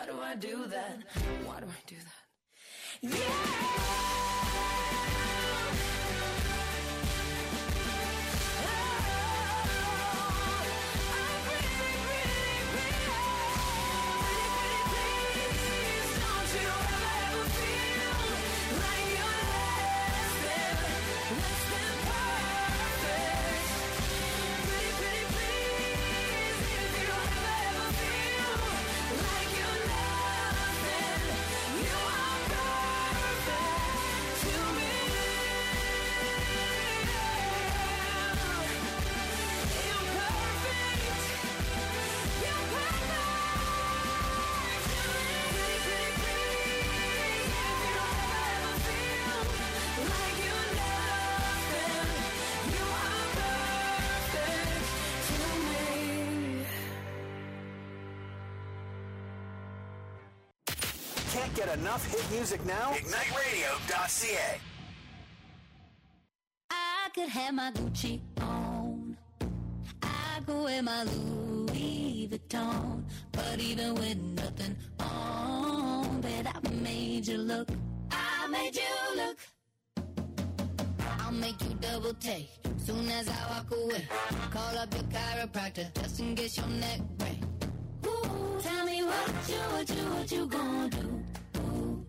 Why do I do that? Why do I do that? Yeah! Can't get enough hit music now? IgniteRadio.ca. I could have my Gucci on. I could wear my Louis Vuitton. But even with nothing on, bet I made you look. I made you look. I'll make you double take soon as I walk away. Call up your chiropractor just in case your neck break. Ooh, tell me what you gonna do? Ooh.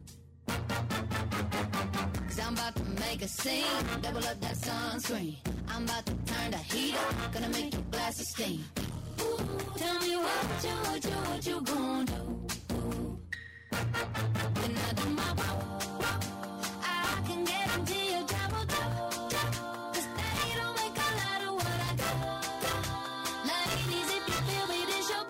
Cause I'm about to make a scene, double up that sunscreen. I'm about to turn the heat up, gonna make your glasses steam. Ooh, tell me what you gonna do? Ooh. When I do my walk, I can guarantee you double up. Cause they don't make a lot of what I got. Ladies, if you feel me, this your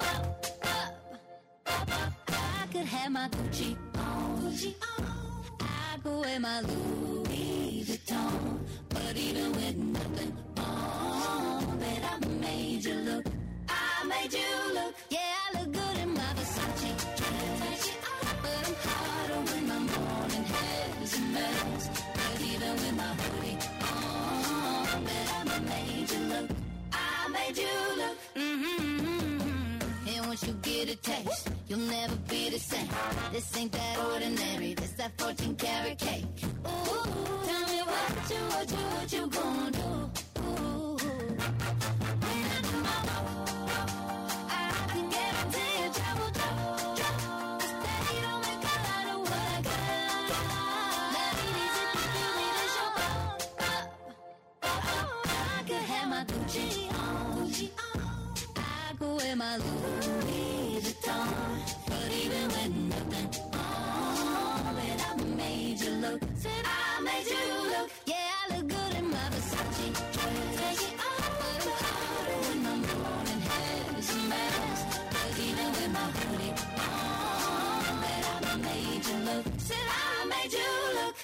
I could have my Gucci on. I could wear my Louis Vuitton. But even with nothing on, bet I made you look. I made you look. Yeah, I look good in my Versace dress. But I'm hotter when my morning hair is a mess. But even with my hoodie on, bet I made you look. I made you look. And once you get a taste, you'll never be the same. This ain't that ordinary, this that 14-karat cake. Ooh, tell me what you gonna do? Ooh, when I do my walk, I can guarantee you trouble. Cause they don't make a lot of what I got. Ladies, if you feel me, this your I could have my Gucci on. I could wear my Louis Vuitton. But even with nothing on, bet I made you look. Said I made you look. Yeah, I look good in my Versace dress. But I'm hotter when my morning hair is a mess. But even with my hoodie on, bet I made you look. Said I made you look.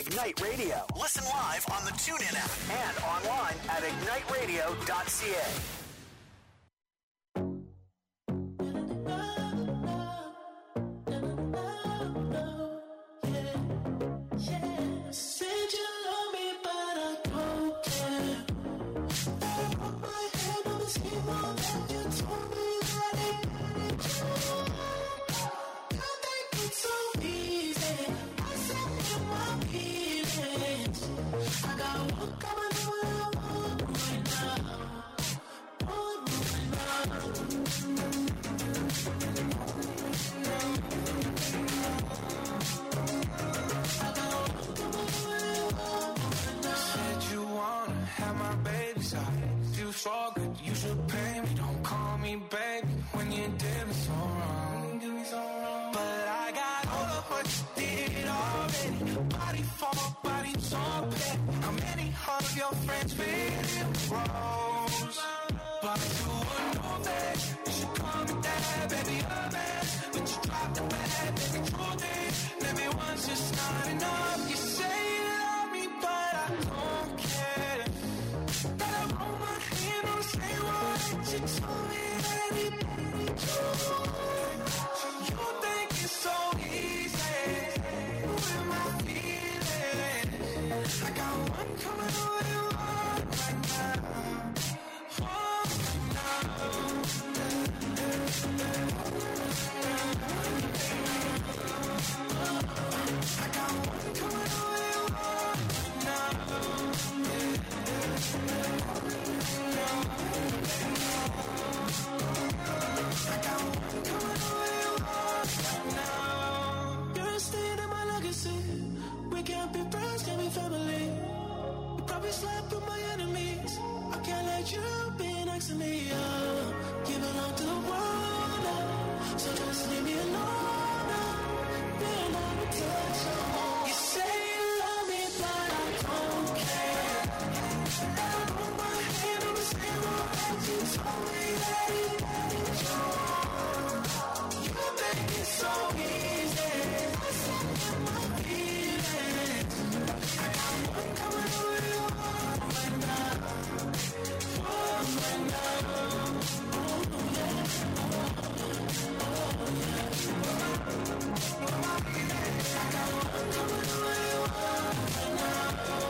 Ignite Radio. Listen live on the TuneIn app and online at igniteradio.ca. So good, you should pay me. Don't call me baby when you did me so wrong. But I got all of what you did already. Body for body, so bad. How many of your friends with him rose? But you would know that you should call me dad, baby, a man. But you dropped the bag, baby, truth is, everyone's just not enough. You say you love me, but I don't care. That I roll my hand on the same wall that you told me that you do. You think it's so easy, moving my feelings. I got one coming over you right now. I got one coming over you right now. You're staying in my legacy. We can't be friends, can't be family. You probably slept with my enemies. I can't let you be next to me. You belong to the world, so just leave me alone. Being out of touch. You say you love me, but I don't care. I put my hand on the same wall that you told me that you do. You think it's so easy. Listen to my feelings. I got one coming over you right now. Right now. Oh, yeah. Oh, yeah. I got one coming over you right now.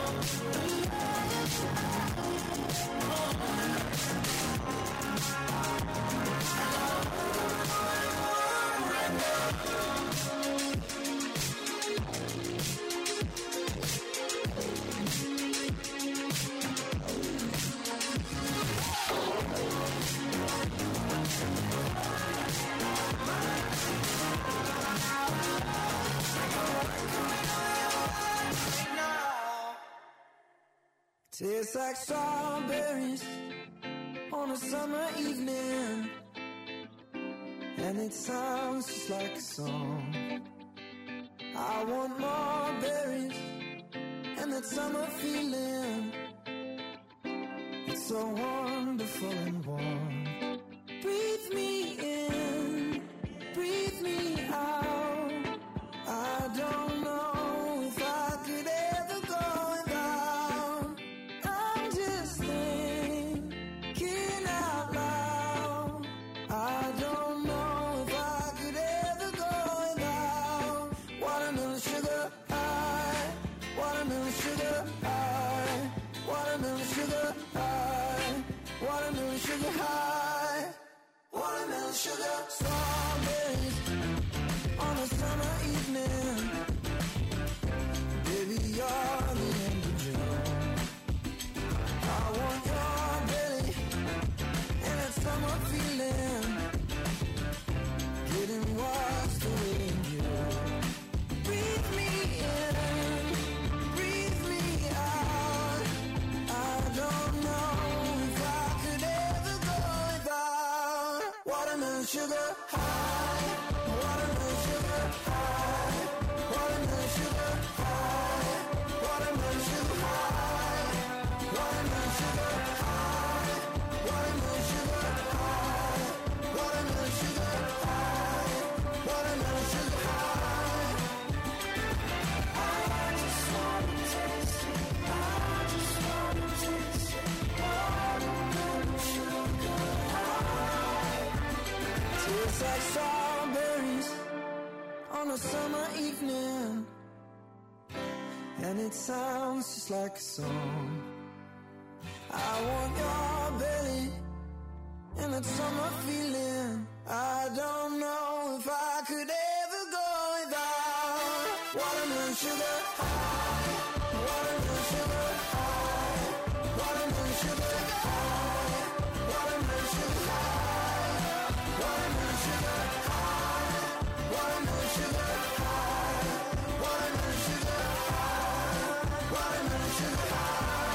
Tastes like strawberries on a summer evening, and it sounds just like a song. I want more berries and that summer feeling. It's so wonderful and warm. Breathe me in, breathe me out. I don't know if I could ever go without. I'm just thinking out loud. I don't know if I could ever go without. Watermelon sugar high, watermelon sugar high, watermelon sugar high, watermelon sugar high, watermelon sugar. Strawberries on a summer evening. Baby, you're the end of June. I want your belly and that summer feeling. Getting washed away in you. Breathe me in, breathe me out. I don't know if I could ever go without. Watermelon sugar high, watermelon sugar high, watermelon sugar high, watermelon sugar high, watermelon sugar high, watermelon sugar high, watermelon sugar high, watermelon sugar high. I just want Tastes like strawberries on a summer evening, and it sounds just like a song. I want your belly and that summer feeling. I don't know if I could ever go without watermelon sugar high, watermelon sugar high, watermelon sugar high, watermelon sugar high, watermelon sugar high, watermelon sugar high, watermelon sugar high, watermelon sugar high.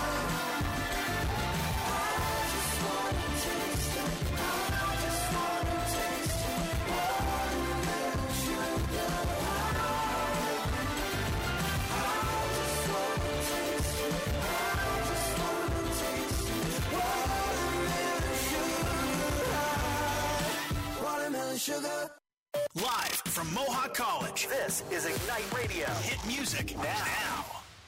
Sugar. Live from Mohawk College, this is Ignite Radio. Hit music now.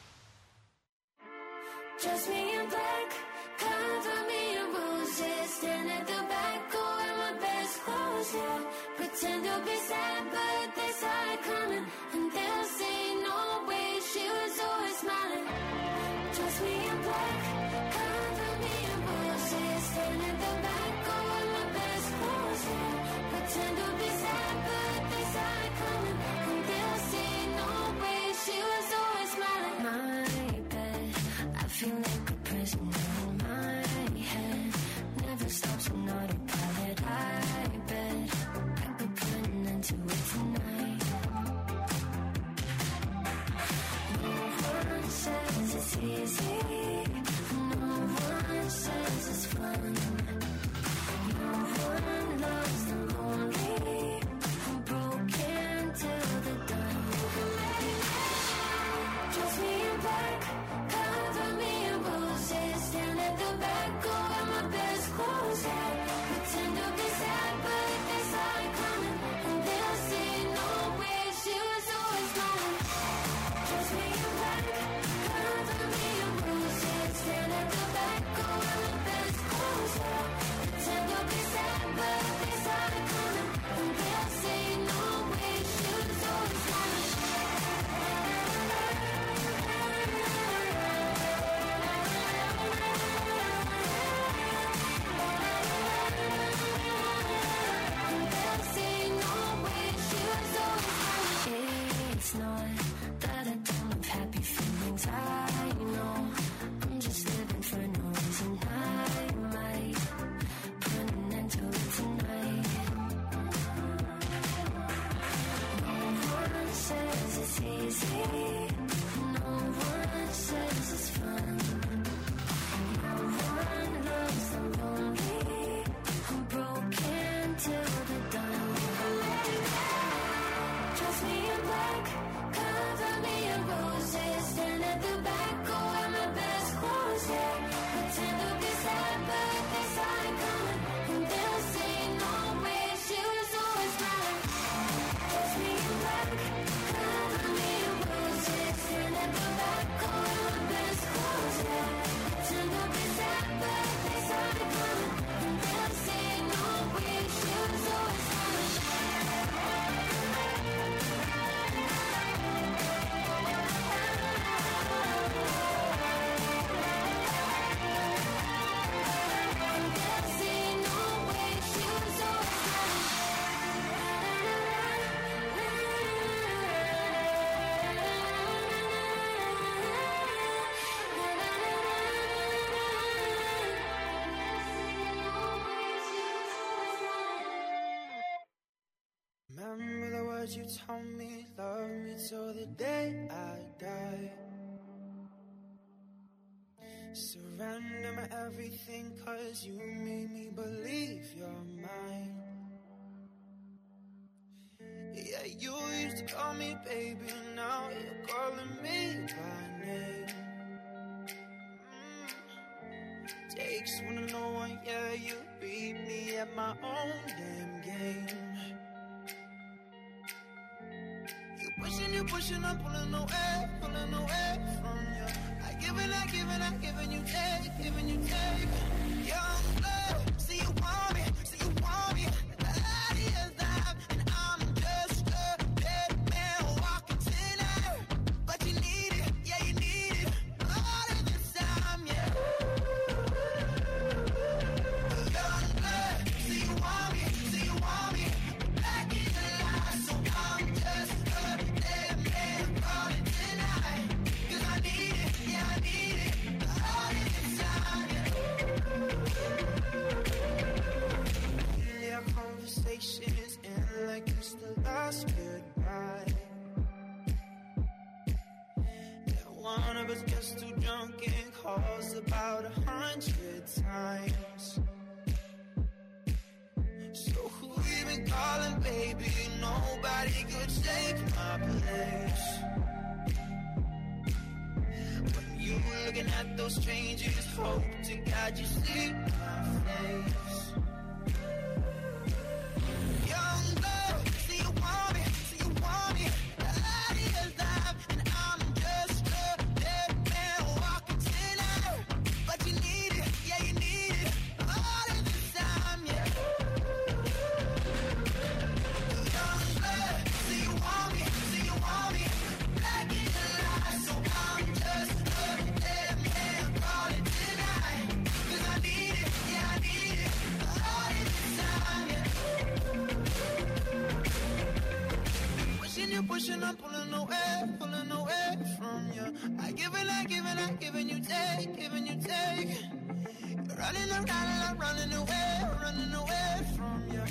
Just me in black, cover me in roses. Stand at the back, go in my best clothes, yeah. Pretend to be sad, but they saw it coming. And they'll say no way, she was always smiling. Just me in black, cover me in roses. Stand at the back, go in my best clothes, yeah. Pretend to be sad, but they saw it coming. And they'll say no way, she was always smiling. My bed, I feel like a prisoner in my head. Never stops on autopilot. I bet I could put an end to it tonight. No one says it's easy. No one says it's fun. No one loves the lonely. I'm broken till the dawn. Just me in black, cover me in roses. Stand at the back, go in my best clothes, yeah. Pretend to be sad, but they saw it coming. And they'll say no way, she was always smiling. Just me in black, cover me in roses. Stand at the back, go in my best clothes, yeah. Pretend to be sad, but they saw it coming. And they'll say no way, she was always smiling. It's not that I don't have happy feelings, I know. I'm just living for no reason. I might put an end to it tonight. No one says it's easy. No one says it's fun. No one loves the lonely. I'm broken till the dawn. Just me in black, cover me in roses. Stand at the back, go in my best clothes, yeah. Pretend to be sad, but they saw it coming. And they'll say no way, she was always smiling. Just me in black, cover me in roses. Stand at the back, go in my best clothes, yeah. Pretend to be sad, but they saw it coming. And they'll say no way, she was always smiling. Remember the words you told me, love me till the day I die. Surrender my everything, cause you made me believe you're mine. Yeah, you used to call me baby, now you're calling me by name. Takes one to know one, yeah, you beat me at my own damn game. You pushing, I'm pulling away from you. I giving you take. Young love, see you want me, the idea that patience and like it's the last goodbye. One of us gets too drunk and calls about 100 times. So who you been calling, baby? Nobody could take my place. When you were looking at those strangers, hope to God you see my face. Young love, see you want me, see you want me. Out of your life, and I'm just a dead man walking tonight. But you need it, yeah, you need it all of the time, yeah. Young blood, see you want me, see you want me. Back in the light, so I'm just a dead man calling tonight. 'Cause I need it, yeah, I need it all of the time, yeah. Pushing, I'm pulling away from you. I give and you take, giving you take. You're running around, I'm running away from you.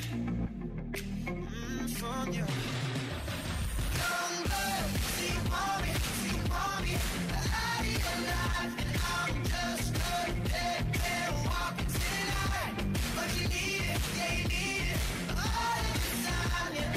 From you. Young blood, see you want me, out of your life, and I'm just a dead man walking tonight. But you need it, yeah, you need it all of the time, yeah.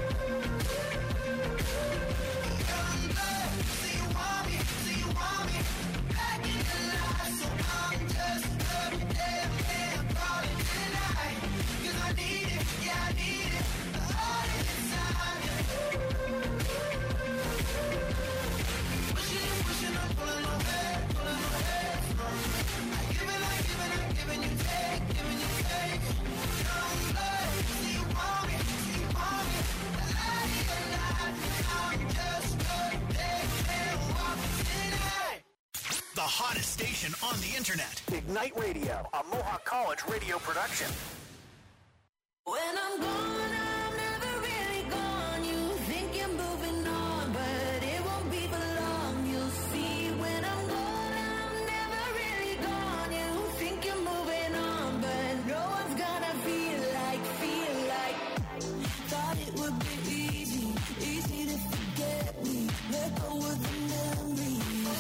The hottest station on the internet. Ignite Radio, a Mohawk College radio production. When I'm gone, I'm never really gone. You think you're moving on, but it won't be for long. You'll see when I'm gone, I'm never really gone. You think you're moving on, but no one's gonna feel like. Thought it would be easy to forget me. Let go of the memories.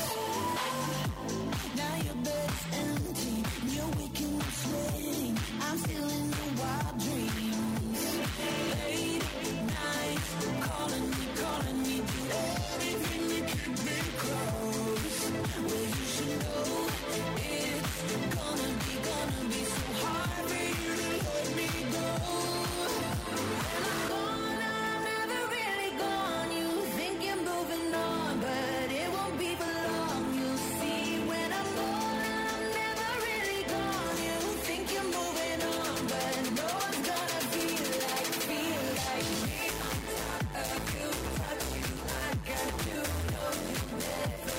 Now your bed's empty, you're waking up sweating. I'm still in the wild dreams. Late nights, calling me, do anything to keep me close. Well, you should know it's gonna be so hard for you to let me go. When I'm gone, I'm never really gone. You think you're moving on, but it won't be for long. You'll see when I'm gone, I'm never really gone. You think you're moving on, but no one's gonna feel like me. On top of you, touch you like I do. No, you never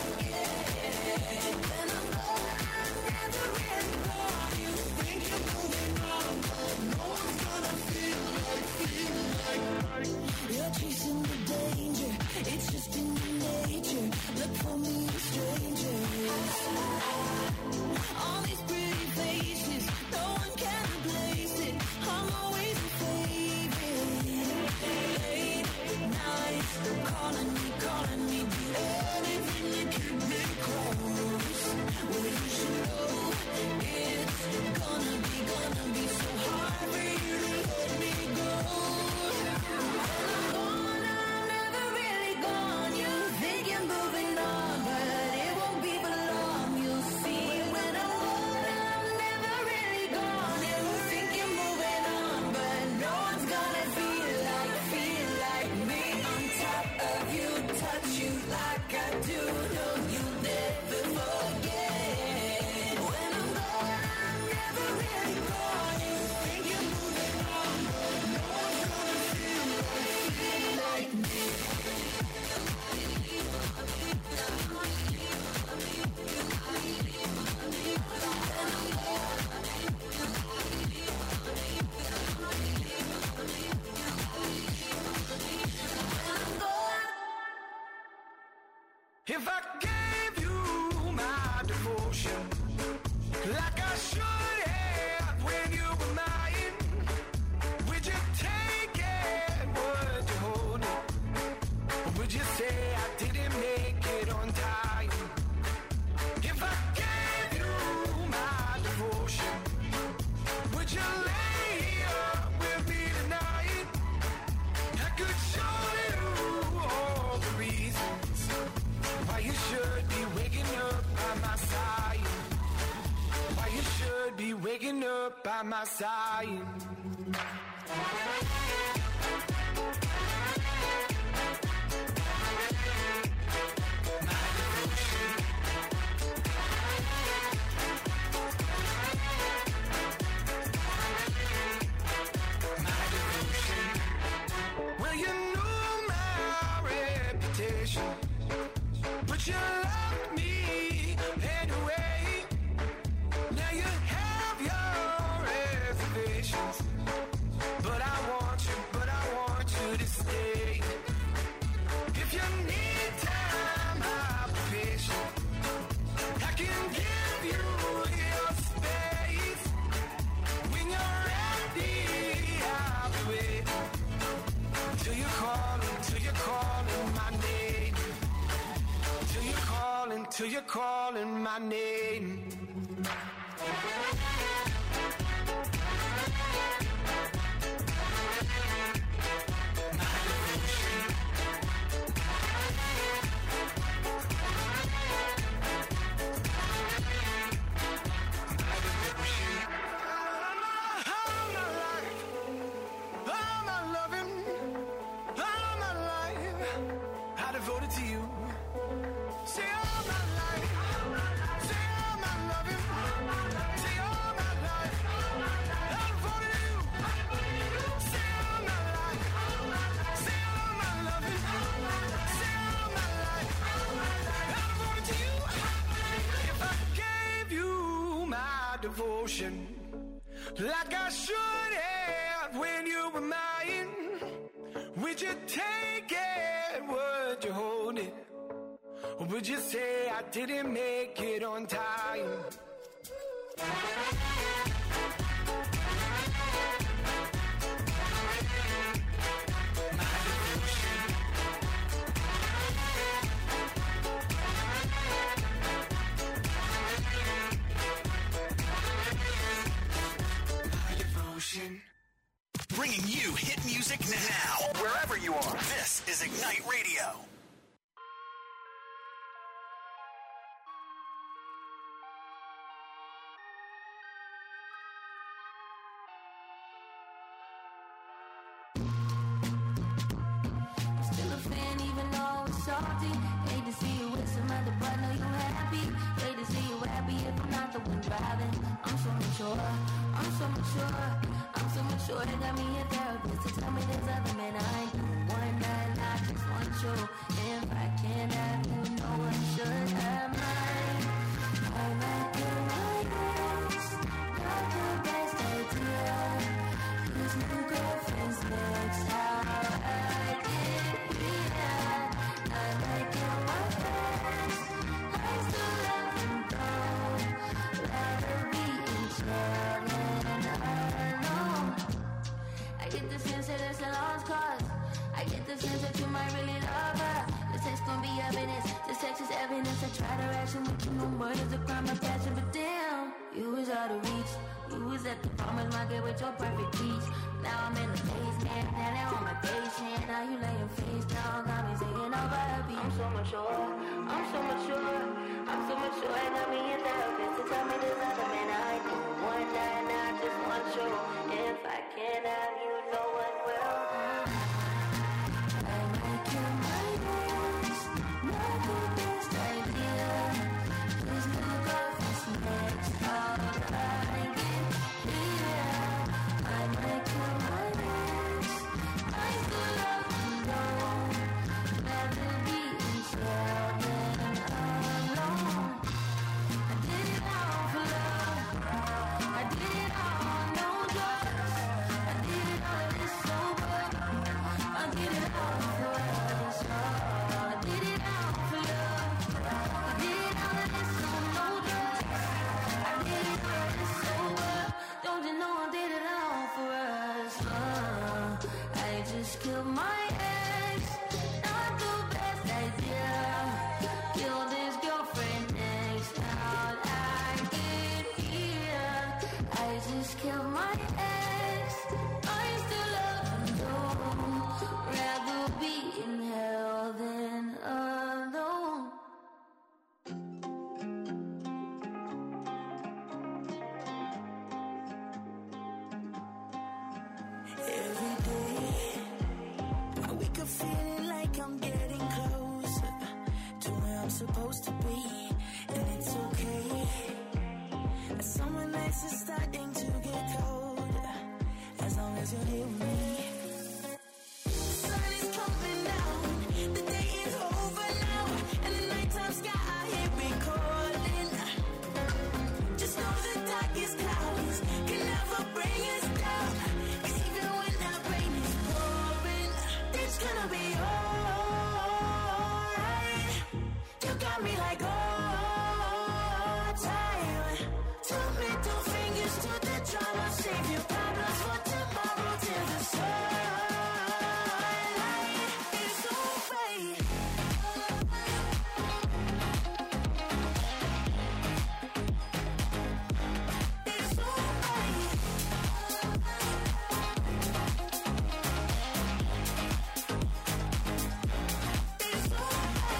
forget. When I'm gone, I'm never really gone. You think you're moving on, but no one's gonna feel like. You're chasing the danger, it's just in your nature. Look for me, strangers. All these pretty faces, no one can replace it. I'm always a favorite. Late nights, calling me, do anything to keep me close. Well, you should know it's gonna be so hard for you to let me go. When I'm gone, I'm never really gone. You think you're moving on, but it won't be for long. You'll see when I'm gone, I'm never really gone. You think you're moving on, but no one's gonna feel like me. On top of you, touch you like I do. No, you'll never forget. When I'm gone, I'm never really gone. You think you're moving on, but no one's gonna feel like me. If I gave you my devotion, like I should have when you were mine, would you by my side. Well, you knew my reputation, but you loved me anyway. Now you have your reservations, but I want you to stay. If you need time, I'll be patient. I can give you your space. When you're ready, I'll be waiting. Till you're calling my name. Till you're calling my name. Devoted to you. Say all my life. Say all my loving. Say all my life. I'm devoted to you. Say all my life. Say all my loving. Say all my life. I'm devoted to you. If I gave you my devotion, like I should have when you were mine, would you take it? Would you hold it? Or would you say I didn't make it on time? My devotion. Bringing you hit music now, wherever you are. This is Ignite Radio. Still a fan even though it's salty. Hate to see you with some other, but know you happy. Hate to see you happy if I'm not the one driving. I'm so mature, I'm so mature, I'm so mature. They got me a therapist to tell me there's other men I do. One night I just want you. If I can't have you, no one should have mine. I like your eyes, not the best idea. These new girlfriends next, how I get here. I like your eyes, I still love them though. Rather be in jail than alone. I get the sense that it's a lost cause. I get the sense that you might really love her. The text gon' be evidence. The sex is evidence. I try to ration with you. No murder's a crime of passion, but damn, you was out of reach. You was at the farmer's market with your perfect peach. Now I'm in the basement. Now they're on my patient. Now you laying face down. Got me singing over the beat. I'm so mature. I'm so mature. I'm so mature. I got me a therapist to tell me there's other men I do. One night and I just want you. If I can't have you, no one will. I like your eyes, not the best idea. There's no girlfriend's next, how I get here. I like your eyes, I still love you though. Rather be in jail than alone. I did it all for love. I did it all on no drugs. I did it all of this sober. I did it all for this love. I did it all for love. I did it all of this on no drugs. I did it all of this sober. Don't you know I did it all for us? I just killed my ex. Not the best idea. Killed his girlfriend next. How'd I get here? I just killed my ex. I still love him though. Rather be in hell than alone. a feeling like I'm getting closer to where I'm supposed to be, and it's okay. Summer nights are starting to get colder, as long as you're here with me. The sun is coming down, the day is over now, and the nighttime sky I hear it calling. Just know the darkest clouds can never bring us down, 'cause even when that rain is pouring, it's gonna be alright. You got me like all time. Two middle fingers to the drama, save your problems for tomorrow till the sunlight is over. It's over. It's over.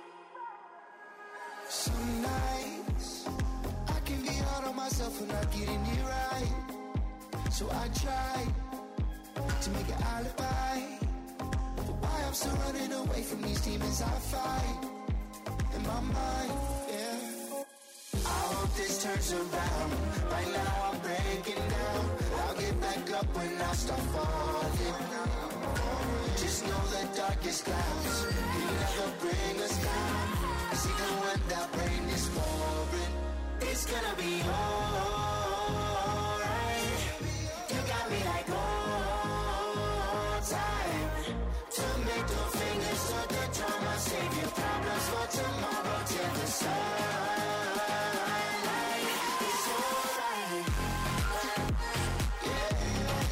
Some nights I can be hard on myself for not getting it right, so I try to make an alibi for why I'm still running away from these demons I fight in my mind. Yeah, I hope this turns around. Right now I'm breaking down. I'll get back up when I start falling. Just know the darkest clouds can never bring us down, 'cause even when that rain is pouring, it's gonna be alright. You got me like all time. Two middle fingers to the drama, save your problems for tomorrow till the sunlight is alright. Yeah.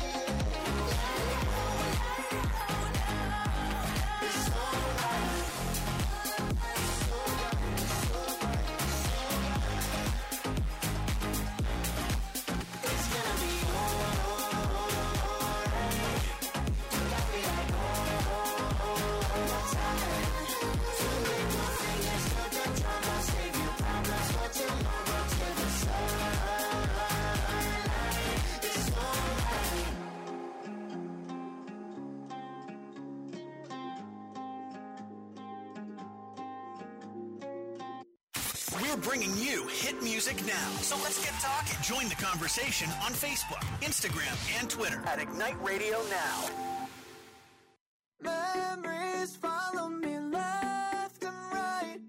It's alright. It's alright. It's gonna be alright. You got me like all time. Two middle fingers to the drama, save your problems for tomorrow till the sunlight is alright. We're bringing you hit music now. So let's get talking. Join the conversation on Facebook, Instagram, and Twitter at Ignite Radio Now. Memories follow me left and right.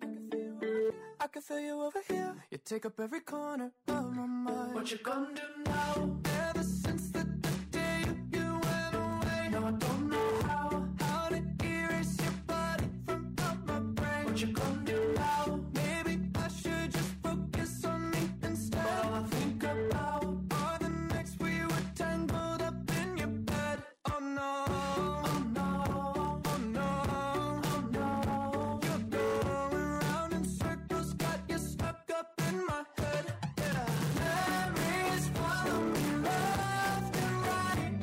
I can feel you over here. You take up every corner of my mind. What you gonna do now? Ever since the day you went away, no, I don't know how to erase your body from out my brain. What you gonna do now? Maybe I should just focus on me instead. All I think about are the nights we were tangled up in your bed. Oh no, oh no, oh no, oh no. You're going round in circles, got you stuck up in my head. Yeah. Memories follow me left and right.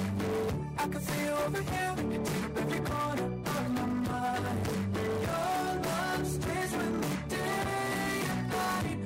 I can see you over here. You take up every corner of my mind. Your love stays with me day and night.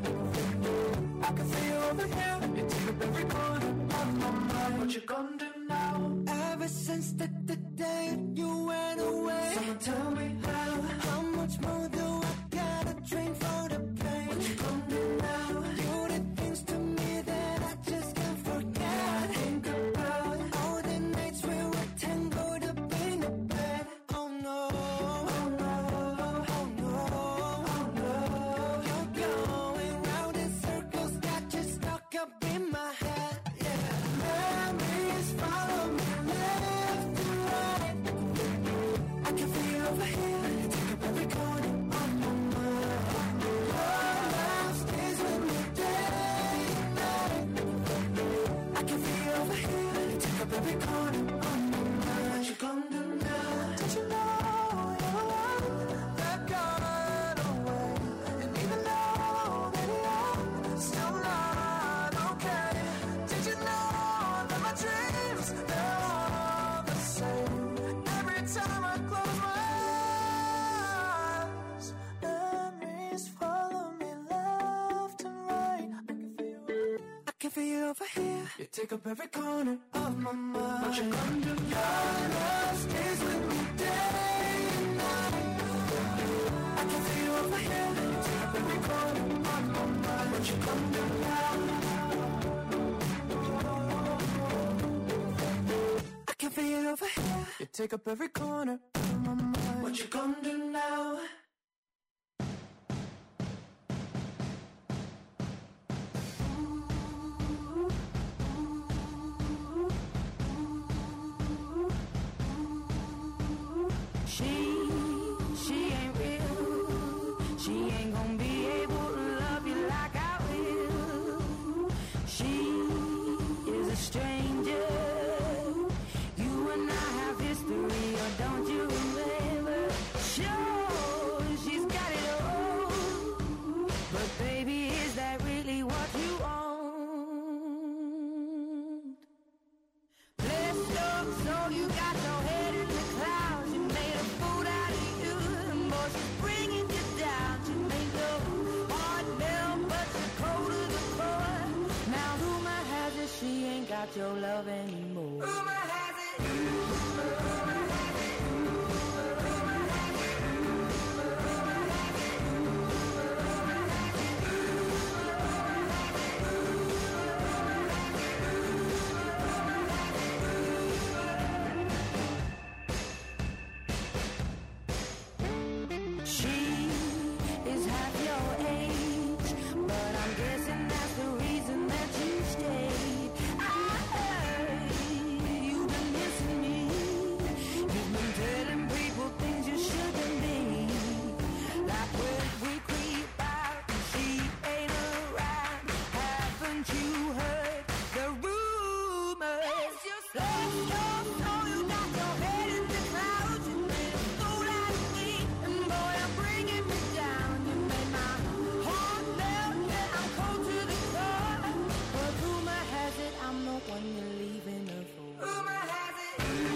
I can see you over here. You take up every corner of my mind. What you gonna do now? Ever since the day you went away, someone tell me how much more do I gotta drink for the pain? What you gonna do now? You did things to me that I just can't forget. I think about all the nights we were tangled up in the bed. Oh no, oh no, oh no, oh no. You're going round in circles, got you stuck up in my head. Yeah. Memories follow me left and right. I can feel you over here. You take up every corner of my mind. Your love stays with me day and night. I can feel you over here. You take up every corner of my mind. What you gonna do now? Did you know your love that got away? And even though that you're still not okay, did you know that my dreams, they're all the same? Every time I close my eyes, memories follow me left and right. I can feel you over here. You take up every corner of my mind. What you gonna do? Your love stays with me day over here. You take up every corner of my mind. What you gonna do now? She ain't real. She ain't gonna be able to love you like I will. She is a stranger. You and I have history, or don't you remember? Sure, she's got it all. But baby, is that really what you want? Blessed up, so you got your head in the clouds. You made a fool out of you, and boy, she's bringing you down. She made your heart melt, but you're cold to the core. Now rumor has it she ain't got your love anymore. Rumor has it. She is half your age, but I'm guessing that's the reason that you stayed. I heard you've been missing me. You've been telling people things you shouldn't be. Like when we creep out and she ain't around. Haven't you heard the rumors? Let's go, so you got your head in the clouds. You made a fool out of me, and boy, I'm bringing me down. You made my heart melt, yeah, I'm cold to the core. But rumor has it I'm the one you're leaving her for. Rumor has it.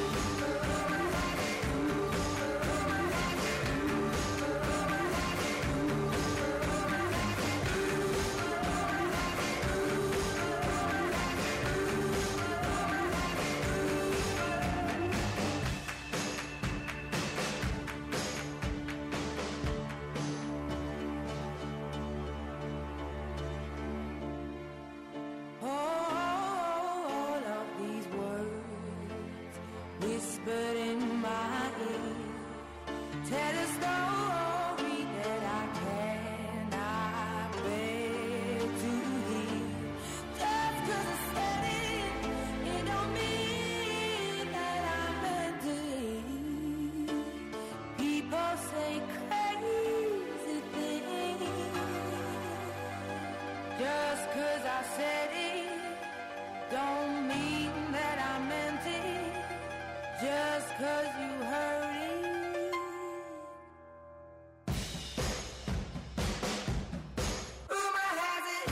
All of these words whispered in my ear tell a story that I cannot bear to hear. Just 'cause I said it don't mean that I meant it. People say crazy things. Just 'cause I said it don't mean that I meant it. Just 'cause you heard it. Rumor has it.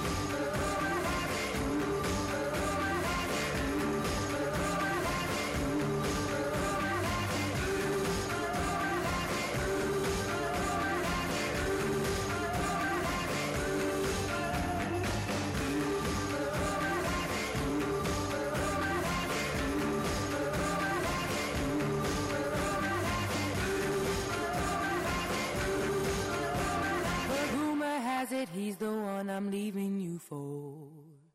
But rumor has it he's the one I'm leaving you for.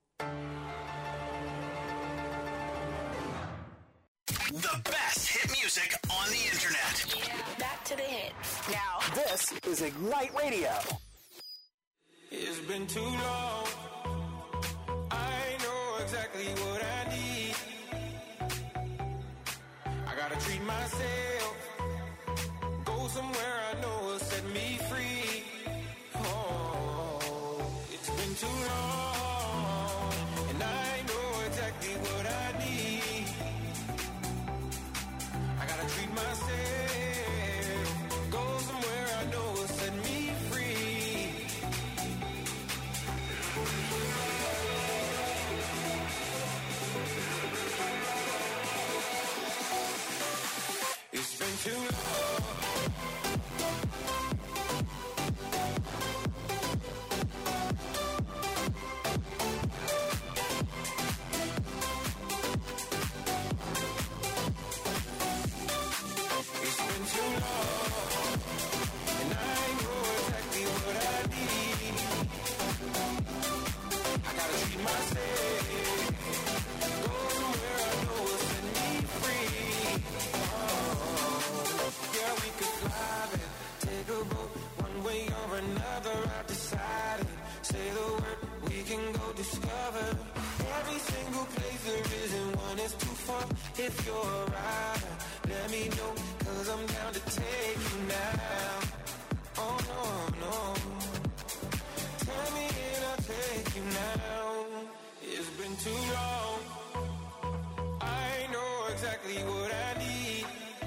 The best hit music on the internet. Back to the hits. Now. This is Ignite Radio. It's been too long. I know exactly what I need. I gotta treat myself. Go somewhere I know will set me free. Oh, it's been too long. And I know exactly what I need. I gotta treat myself. Go somewhere I know will set me free. It's been too long. It's been too long, and I know exactly what I need. I gotta treat myself. Go somewhere I know will set me free. if you're a rider. Let me know, cause I'm down to take you now. Oh no, no. Tell me and I'll take you now. It's been too long. I know exactly what I need.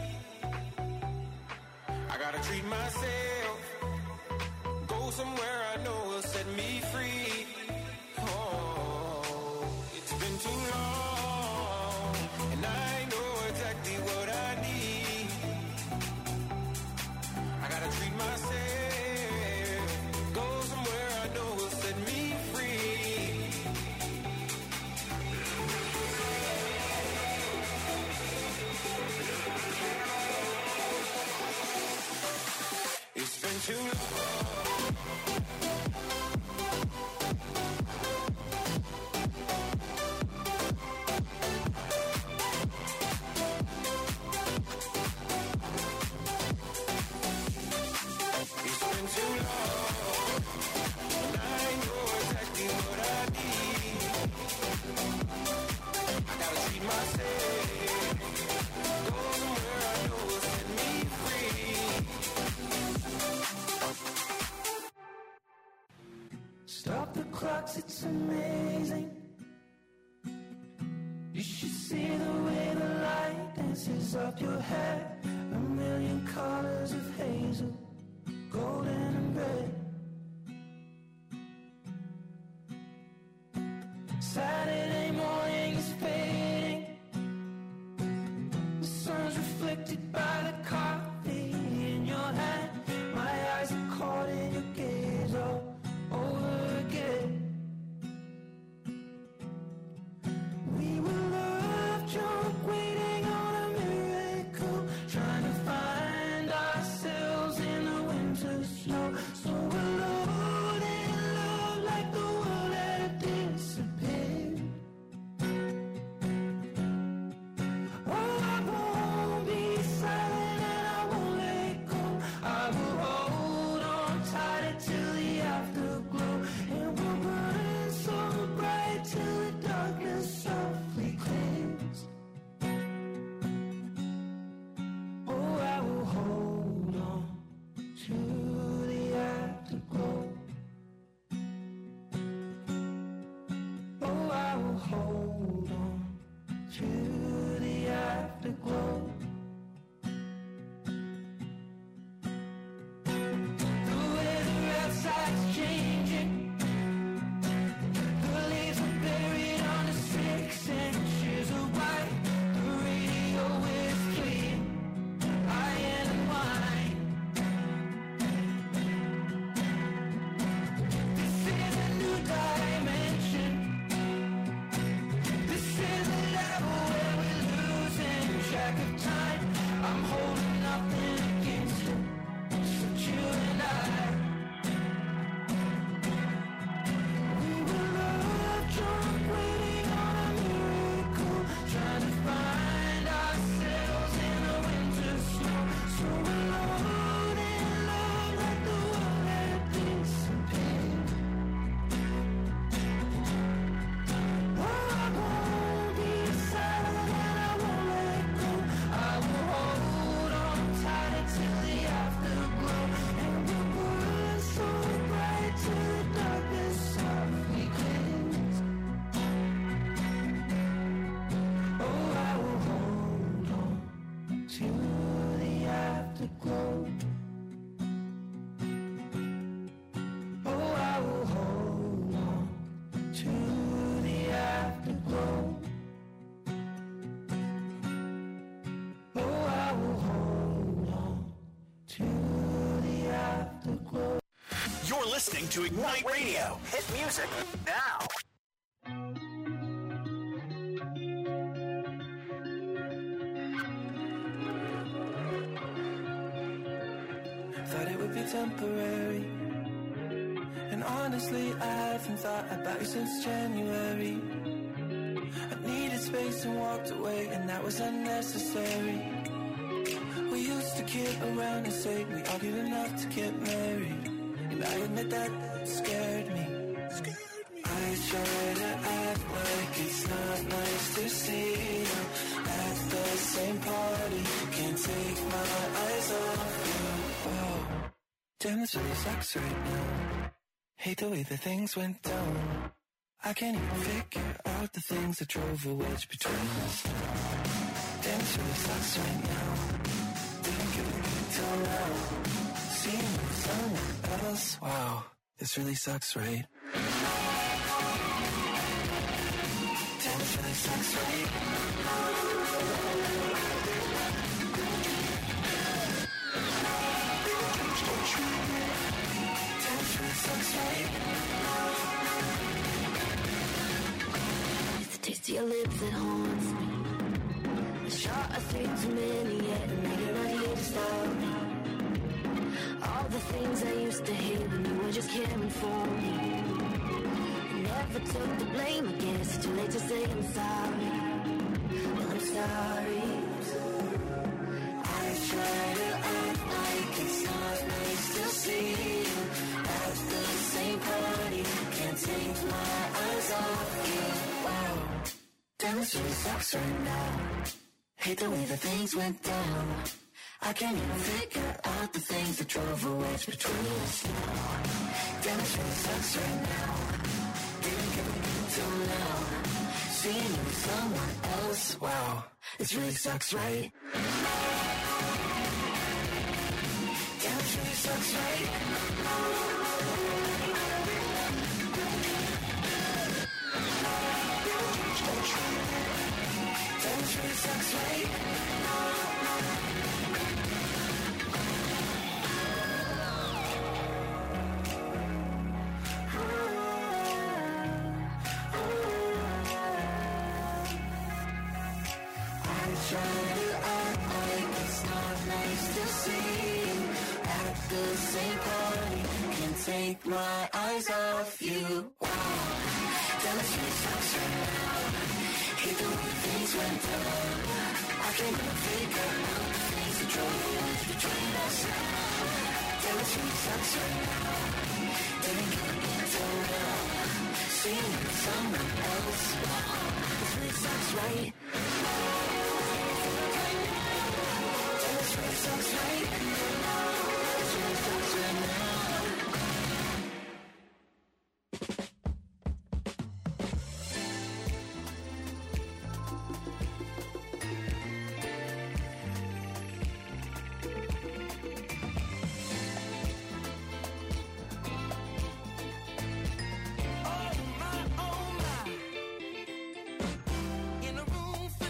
I gotta treat myself. Go somewhere I know will set me free. Oh, it's been too long. And I know exactly what I need. I gotta treat myself. Go somewhere I know will set me free. It's been too long. Stop the clocks, it's amazing. You should see the way the light dances up your hair. A million colors of hazel, golden and red. Saturday morning is fading. The sun's reflected by the coffee in your hand. My eyes are caught in your gaze all over again. We were love drunk, waiting on a miracle, trying to find ourselves in the winter snow. So alone in love, like the world had disappeared. Oh, I won't be silent and I won't let go. I will hold on tight till the afterglow, and we'll burn so bright till the darkness softly clears. Oh, I will hold on to the afterglow. Oh, I will hold on to the afterglow. The weather outside's changing. The leaves are buried under 6 inches of white. The radio is playing iron and wine. This is a new dimension. This is a level where we're losing track of time. I'm holding nothing against it, except you and I. We were love drunk, waiting on a miracle, trying to find ourselves in the winter snow. So alone in love, like the world had disappeared. Oh, I won't be silent and I won't let go. I will hold on tight till the afterglow, and we'll burn so bright till the darkness softly clears. Oh, I will hold on to the afterglow. Oh, I will hold on to the afterglow. Oh, I will hold on to the afterglow. You're listening to Ignite Radio. Hit music now. Thought it would be temporary, and honestly I haven't thought about you since January. I needed space and walked away, and that was unnecessary. We used to kid around and say we argued enough to get married, and I admit that scared me. I try to act like it's not nice to see you at the Damn, this really sucks right now. Hate the way that things went down. I can't even figure out the things that drove a wedge between us. Damn, this really sucks right now. Didn't get it until now. Seeing you with someone else. Wow, this really sucks, right? Damn, this really sucks, right? It's the taste of your lips that haunts me. The shot I think too many yet, and now you're not here to stop me. All the things I used to hate when you were just caring for me. I never took the blame, I guess it's too late to say I'm sorry. Well, I'm sorry. I try to act like it's not nice to see you at the same party. Can't take my eyes off you. Wow, damn, this really sucks right now. Hate the way that things went down. I can't even figure out the things that drove a wedge between us now. Damn, this really sucks right now. Didn't give a until now. Seeing you with someone else. Wow, this really sucks, right? Damn, this really sucks, right? Damn, this really sucks, right? Try to act like it's not nice to see you at the same party. Can't take my eyes off you. Wow, damn, this really sucks right now. Hate the way things went down. I can't even figure out the things that drove the wedge between us now. Damn, this really sucks right now. Didn't get it until now. Seeing you with someone else. Wow, this really sucks, right? This really sucks, right? This really sucks right now. In a room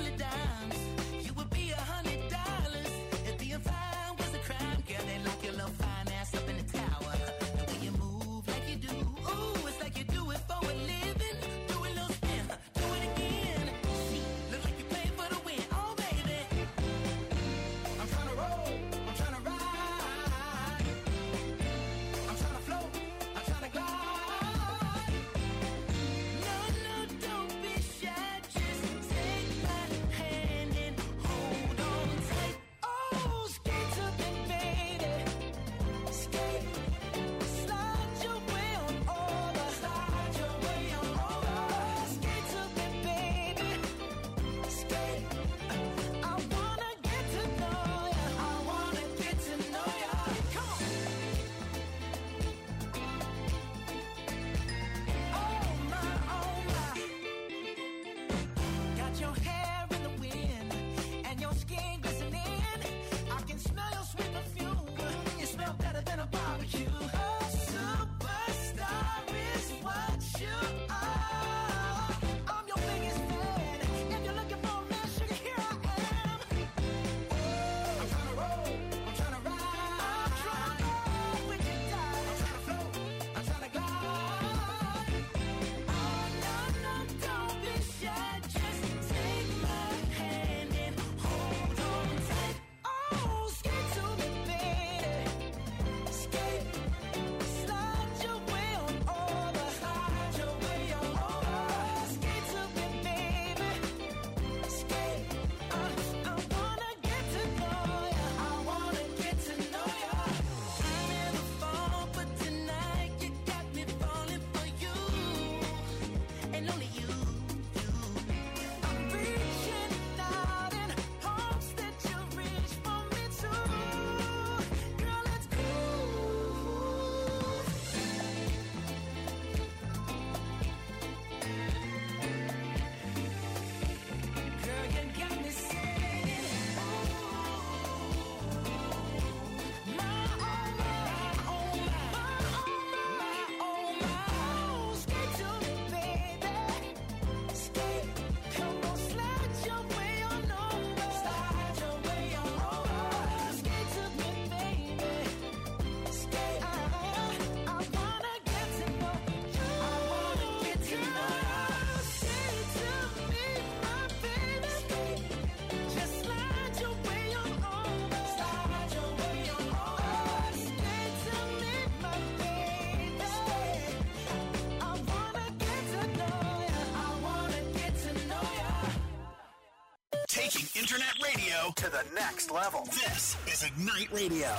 radio to the next level. This is Ignite Radio.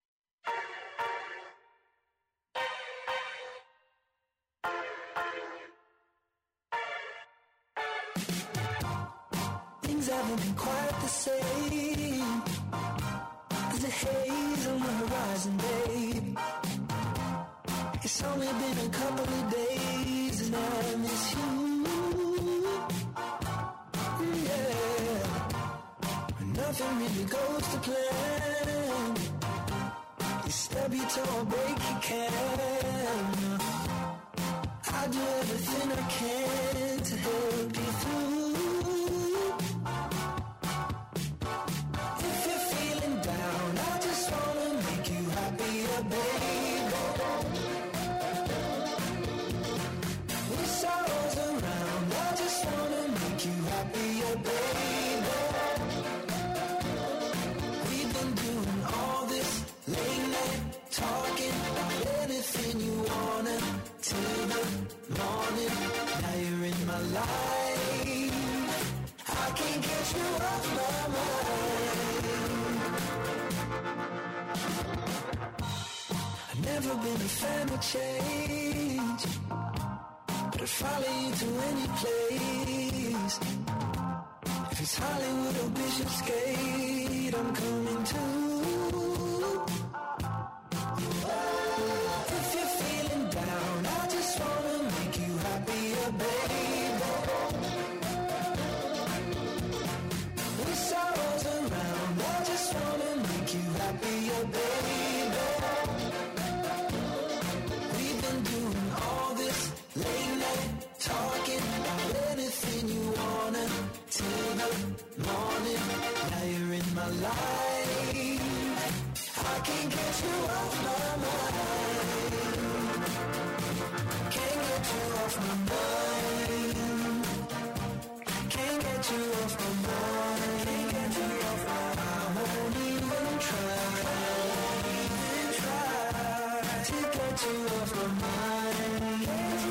Things haven't been quite the same. There's a haze on the horizon, babe. It's only been a couple of days and I miss you. Yeah. Nothing really goes to plan. You stub your toe or break your can. I do everything I can to help you through. If you're feeling down, I just wanna make you happier, baby. With sorrows around, I just wanna make you happier, baby. We've been doing all this late night talking about anything you wanna till the morning. Now you're in my life. I can't get you off my mind. I've never been a fan of change, but I'd follow you to any place. If it's Hollywood or Bishopsgate, I'm coming too. If you're feeling down, I just wanna make you happier, baby. With sorrows around, I just wanna make you happier, baby. We've been doing all this late night talking about anything you wanna till the morning. Now you're in my life. I can't get you off my mind. Can't get you off my mind. Can't get you off my mind. Can't get you off my mind. I won't even try to get you off my mind.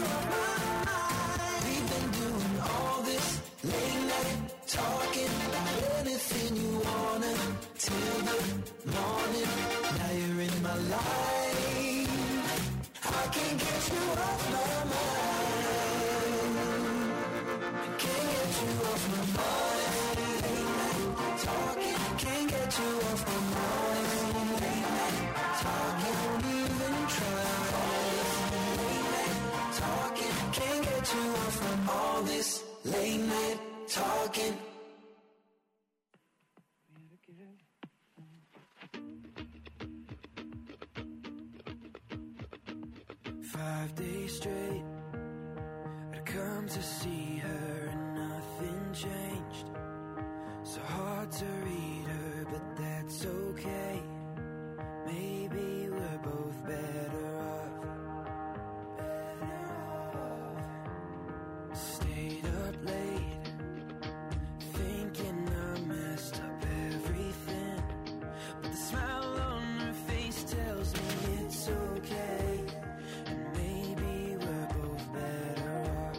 We've been doing all this late night talking about anything you wanna till the morning. Now you're in my life. I can't get you off my mind. Can't get you off my mind. Late night talking. Can't get you off my mind. Late night talking. Won't even try. Late night talking. Can't get you off from all this late night talking. 5 days straight, I'd come to see her and nothing changed. So hard to read her, but that's okay. Maybe we're both better off. Stayed up late, thinking I messed up everything. But the smile on her face tells me it's okay. And maybe we're both better off.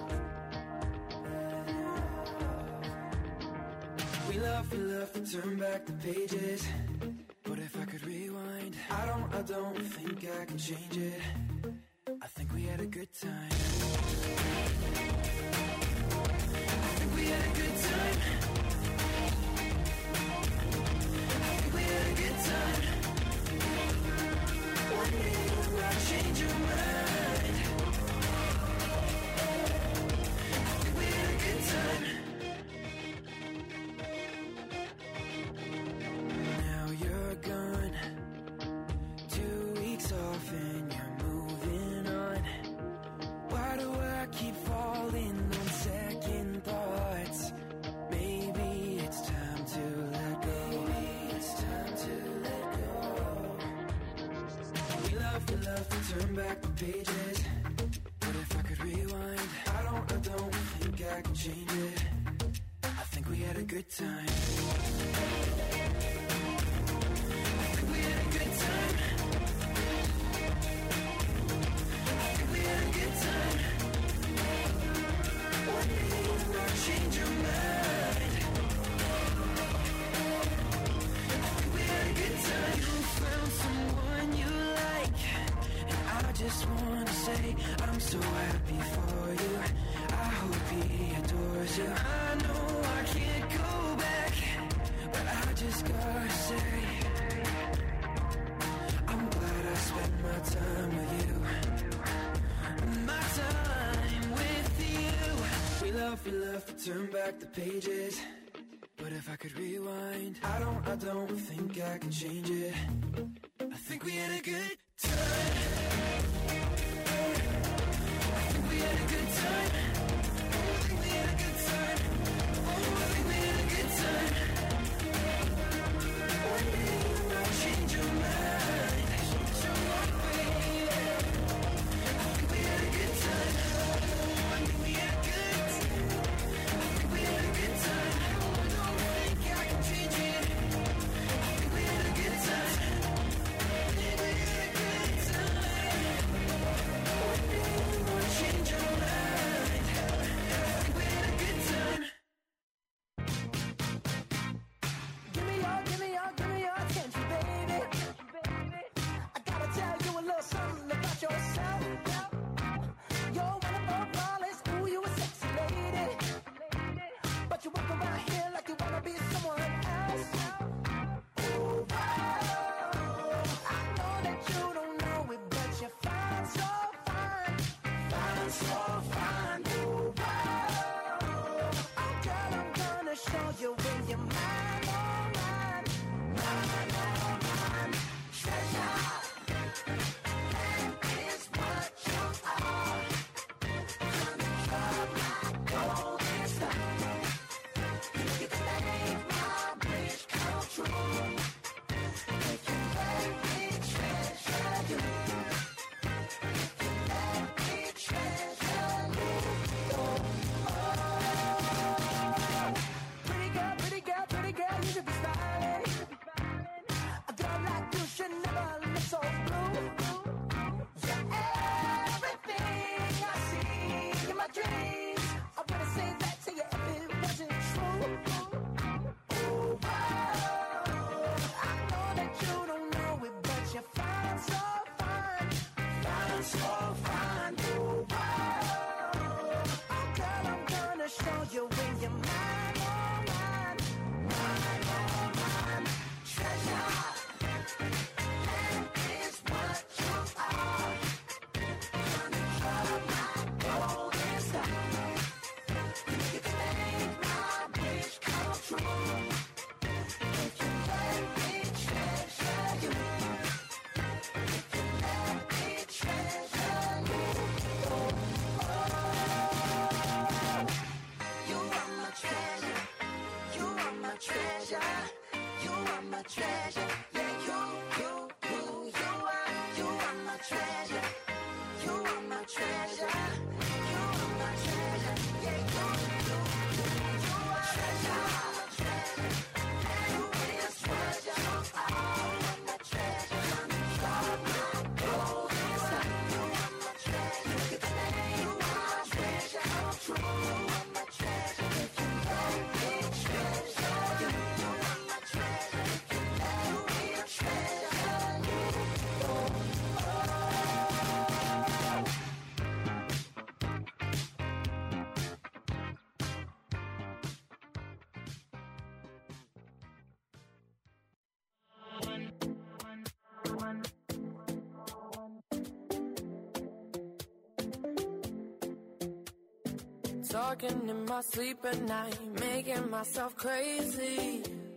We love to turn back the pages. But if I could rewind, I don't think I can change it. I think we had a good time. I think we had a good time. I think we had a good time. One day you might change your mind. I think we had a good time. Now you're gone, 2 weeks off and you're moving on. Why do I keep falling on second thoughts? Maybe it's time to let go. Maybe it's time to let go. We love to turn back the pages. But if I could rewind, I don't think I can change it. I think we had a good time. I think we had a good time. I think we had a good time. One day you might change your mind. so happy for you. I hope he adores you. I know I can't go back, but I just gotta say, I'm glad I spent my time with you. My time with you. We love to turn back the pages, but if I could rewind, I don't think I can change it. I think we had a good time. I think we had a good time. I think we had a good time. Oh, I think we had a good time. One day you might change your mind. So what, baby? I think we had a good time. I think we had a good time. I think we had a good time. I don't think I can change it. I think we had a good time. I think we had a good time. One day you might change your mind. I think we had a good time. Give me your attention, baby. I gotta tell you a little something about yourself. You're wonderful, flawless, ooh, you a sexy lady. But you walk around here like you wanna be someone else. Ooh, wow. I know that you don't know it, but you're fine, so fine. Fine, so fine. Ooh, wow. Oh, girl, I'm gonna show you when you're mine, oh, mine. Mine, oh, mine. Treasure. That is what you are. Honey, you're my golden star. You can make my wish come true. You can let me treasure you. You can let me treasure you. Pretty girl, you should be smiling. A girl like you should never look so blue. You're everything I see in my dreams. I wouldn't say that to you if it wasn't true. Ooh, wow. I know that you don't know it, but you're fine, so fine. Fine, so fine. Ooh, wow. Oh, girl, I'm gonna show you when you're mine, oh, mine. Mine, oh, mine. Treasure. That is what you are. Honey, you're my golden star. You can make my wish come true. You can let me treasure you. You can let me treasure you. You are my treasure. You are my treasure. You are my treasure. Yeah, you are my treasure. You are my treasure. You are my treasure. Yeah, you are treasure. You is treasure. You are my treasure. You are my golden star. You are my treasure. You can make my treasure come true. You are my treasure. You can let me treasure you. You are my treasure. You can let me treasure you. Talking in my sleep at night, making myself crazy.